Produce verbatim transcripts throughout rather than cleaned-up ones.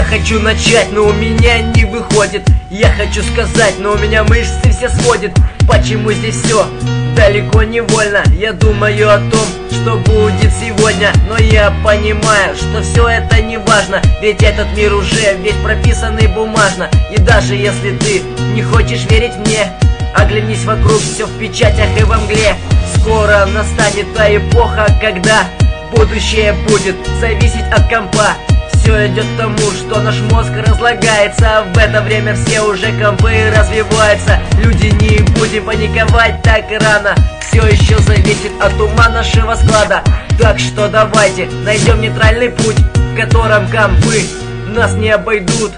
хочу начать, но у меня не выходит. Я хочу сказать, но у меня мышцы все сводит. Почему здесь все далеко не вольно? Я думаю о том, что будет сегодня, но я понимаю, что все это не важно. Ведь этот мир уже весь прописанный бумажно. И даже если ты не хочешь верить мне, оглянись вокруг, все в печатях и во мгле. Скоро настанет та эпоха, когда будущее будет зависеть от компа. Все идет к тому, что наш мозг разлагается. В это время все уже компы развиваются. Люди, не будем паниковать так рано. Все еще зависит от ума нашего склада. Так что давайте найдем нейтральный путь, в котором компы нас не обойдут.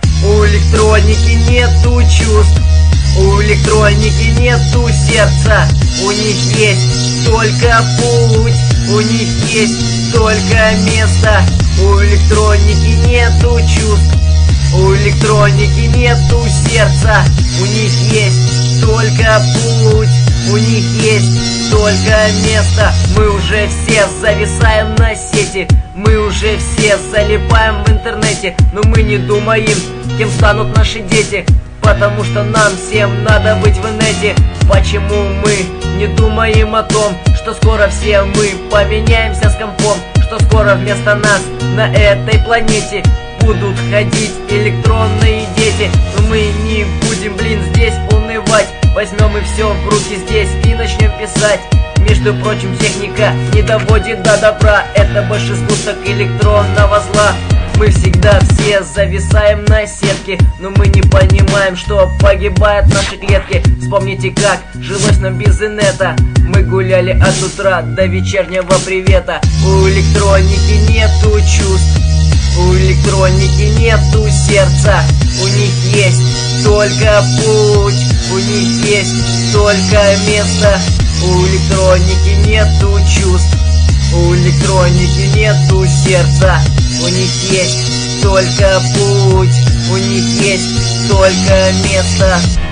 У электроники нету чувств, у электроники нету сердца. У них есть только путь, у них есть только место. У электроники нету чувств, у электроники нету сердца. У них есть только путь, у них есть только место. Мы уже все зависаем на сети, мы уже все залипаем в интернете. Но мы не думаем, кем станут наши дети, потому что нам всем надо быть в инете. Почему мы не думаем о том, что скоро все мы поменяемся с компом, что скоро вместо нас на этой планете будут ходить электронные дети. Но мы не будем, блин, здесь унывать. Возьмем и все в руки здесь и начнем писать. Между прочим, техника не доводит до добра. Это больше сгусток электронного зла. Мы всегда все зависаем на сетке, но мы не понимаем, что погибают наши клетки. Вспомните, как жилось нам без инета. Мы гуляли от утра до вечернего привета. У электроники нету чувств, у электроники нету сердца. У них есть только путь, у них есть только место. У электроники нету чувств, у электроники нету сердца. У них есть только путь, у них есть только место.